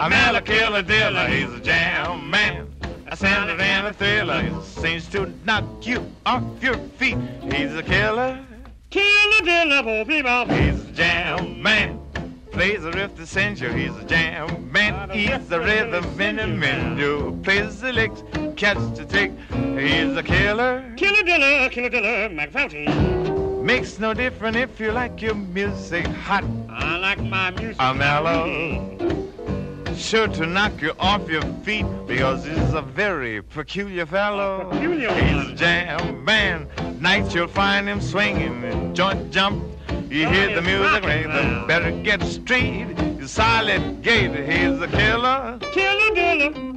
A mellow killer diller, he's a jam man. A sounder and a thriller, he seems to knock you off your feet. He's a killer. Killer diller, bo people. He's a jam man. Plays the riff that sends you. He's a jam man. He's the rhythm in the menu. Plays the licks, catch the trick. He's a killer. Killer diller, McFountain. Makes no difference if you like your music hot. I like my music. A mellow. Sure to knock you off your feet because he's a very peculiar fellow. Peculiar. He's a jam man. Nights you'll find him swinging, joint jump. You hear the music ring, better get straight. He's solid gate. He's a killer. Killer diller.